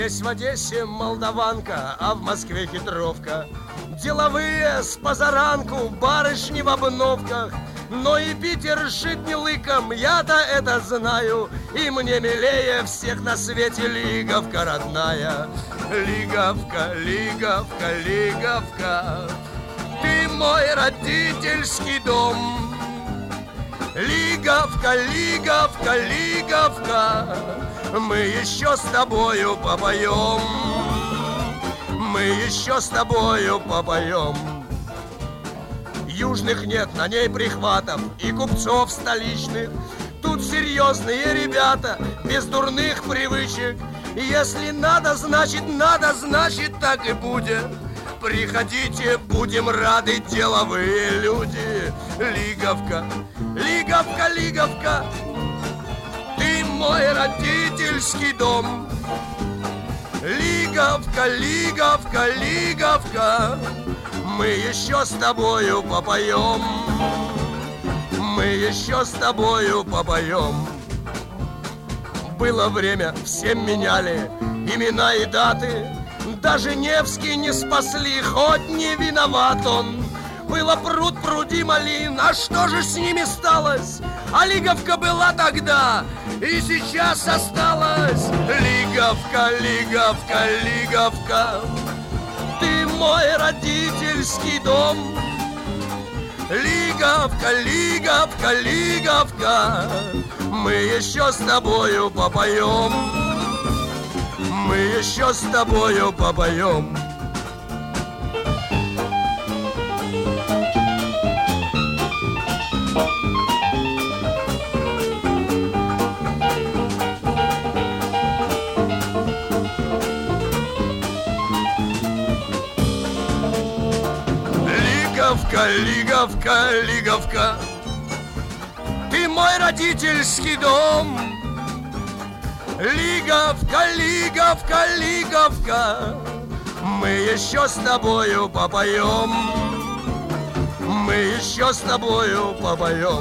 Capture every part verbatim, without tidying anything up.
Здесь в Одессе молдаванка, а в Москве хитровка. Деловые с позаранку, барышни в обновках. Но и Питер шит не лыком, я-то это знаю. И мне милее всех на свете Лиговка родная. Лиговка, Лиговка, Лиговка, ты мой родительский дом. Лиговка, Лиговка, Лиговка, мы еще с тобою попоем. Мы еще с тобою попоем. Южных нет на ней прихватов и купцов столичных. Тут серьезные ребята, без дурных привычек. Если надо, значит надо, значит так и будет. Приходите, будем рады, деловые люди. Лиговка, Лиговка, Лиговка, ты мой родительский дом. Лиговка, Лиговка, Лиговка, мы еще с тобою попоем. Мы еще с тобою попоем. Было время, всем меняли имена и даты. Даже Невский не спасли, хоть не виноват он. Было пруд, пруди малин, а что же с ними сталось? А Лиговка была тогда и сейчас осталась. Лиговка, Лиговка, Лиговка, ты мой родительский дом. Лиговка, Лиговка, Лиговка, мы еще с тобою попоем. Мы еще с тобою попоем. Лиговка, Лиговка, Лиговка, ты мой родительский дом. Лиговка, Лиговка, Лиговка, мы еще с тобою попоем. Мы еще с тобою попоем.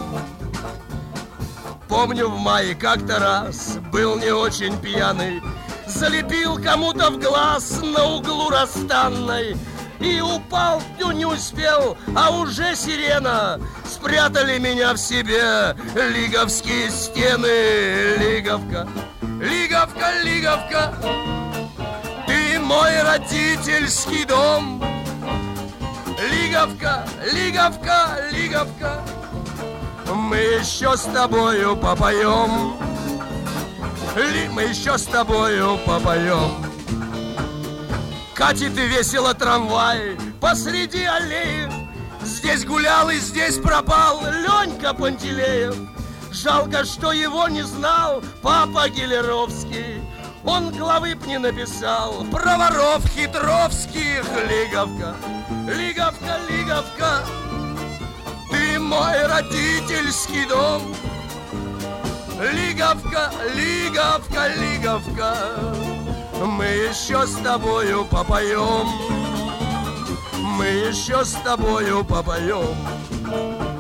Помню, в мае как-то раз был не очень пьяный, залепил кому-то в глаз на углу Расстанной. И упал, тю не успел, а уже сирена. Спрятали меня в себе лиговские стены. Лиговка, Лиговка, Лиговка, ты мой родительский дом. Лиговка, Лиговка, Лиговка, мы еще с тобою попоем. Ли, мы еще с тобою попоем. Катит весело трамвай посреди аллеи. Здесь гулял и здесь пропал Ленька Пантелеев. Жалко, что его не знал папа Гелеровский. Он главы б не написал про воров хитровских. Лиговка, Лиговка, Лиговка, ты мой родительский дом. Лиговка, Лиговка, Лиговка, мы еще с тобою попоем. Мы еще с тобою попоем.